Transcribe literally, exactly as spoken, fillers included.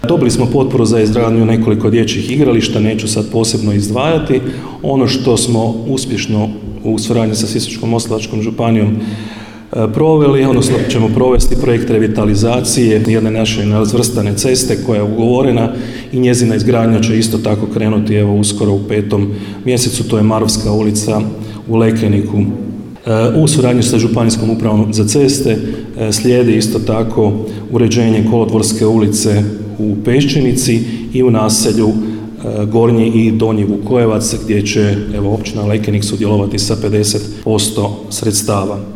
Dobili smo potporu za izgradnju nekoliko dječjih igrališta, neću sad posebno izdvajati. Ono što smo uspješno u suradnji sa Sisačko-moslavačkom županijom proveli, odnosno ćemo provesti projekt revitalizacije jedne naše nerazvrstane ceste koja je ugovorena i njezina izgradnja će isto tako krenuti evo uskoro u petom mjesecu, to je Marovska ulica u Lekeniku. U suradnji sa Županijskom upravom za ceste slijedi isto tako uređenje Kolodvorske ulice u Peščenici i u naselju Gornji i Donji Vukojevac gdje će evo općina Lekenik sudjelovati sa pedeset posto sredstava.